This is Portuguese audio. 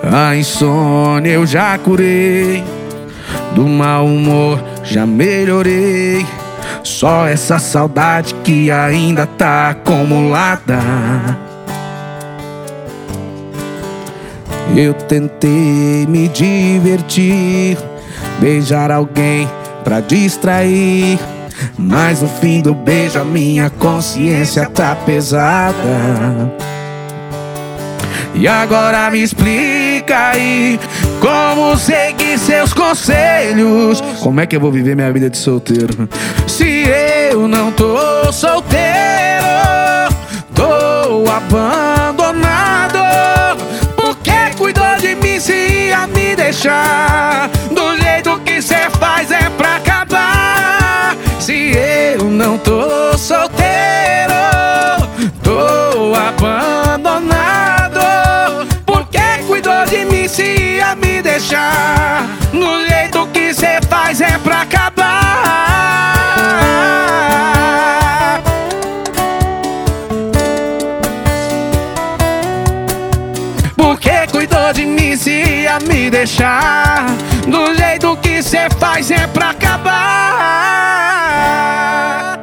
A insônia eu já curei, do mau humor já melhorei. Só essa saudade que ainda tá acumulada. Eu tentei me divertir, beijar alguém pra distrair, mas no fim do beijo a minha consciência tá pesada. E agora me explica aí, como seguir seus conselhos? Como é que eu vou viver minha vida de solteiro se eu não tô solteiro? Tô abandonado. Por que cuidou de mim se ia me deixar? Do jeito que cê faz é pra acabar. Se eu não tô solteiro, tô abandonado. De mim se ia me deixar. No jeito que cê faz é pra acabar. Porque cuidou de mim se ia me deixar. Do jeito que cê faz é pra acabar.